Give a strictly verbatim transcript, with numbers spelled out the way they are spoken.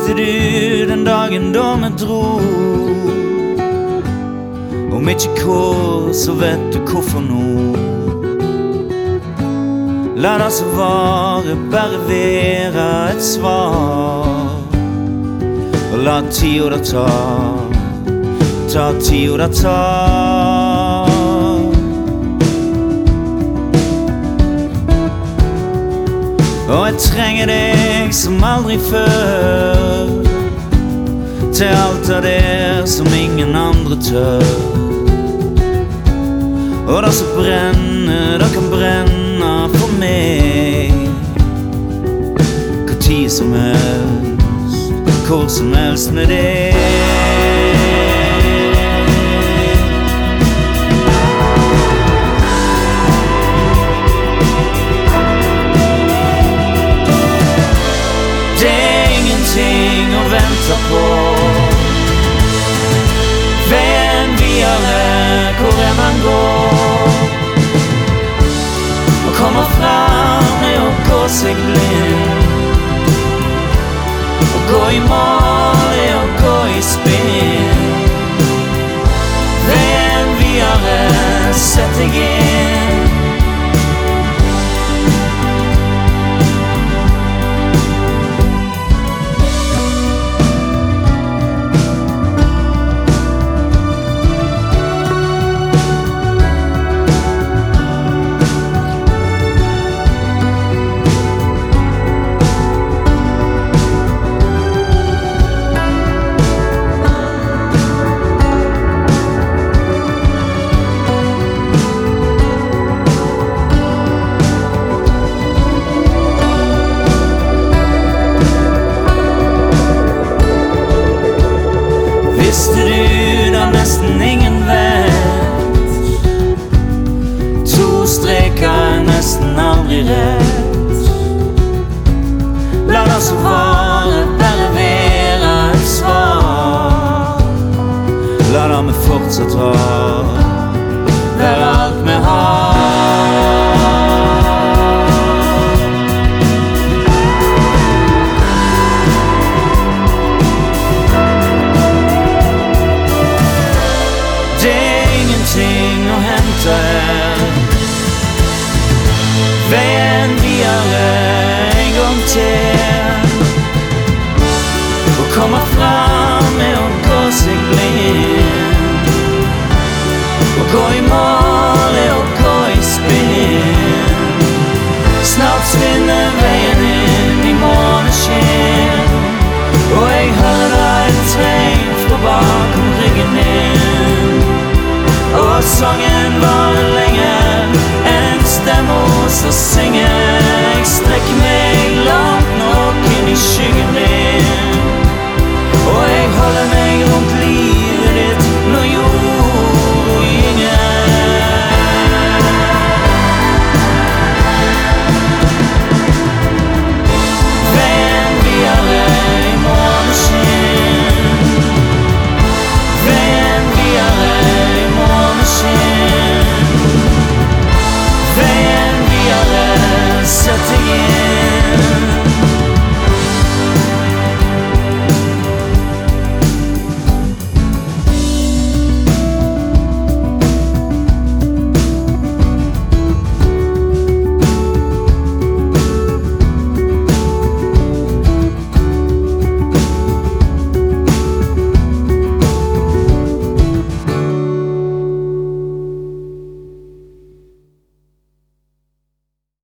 Visste du den dagen da vi dro? Om ikke hva, så vet du hvorfor nå. La det så vare, bare være et svar. Og la tida da ta, ta tida da ta. Og jeg trenger deg som aldri før, til alt av det som ingen andre tør. Og det som brenner, det kan brenne for meg. Hvor tid som helst, hvor som helst med deg. På veien videre, hvor er man går? Å komme fram er å gå seg blind. Å gå i mål er å gå i spinn. Veien videre, sett deg inn. Visste du da nesten ingen vet? To streker er nesten aldri rett. La det så vare, bare være et svar. La det vi fortsatt ha, være alt vi har. Å hente her. Veien videre en gang til. Å komme fram er å gå seg blind. Å gå i mål er å gå i spinn. Snart svinner veien inn i måneskinn. Og jeg hører deg et treng fra bakom ryggen din. Og sangen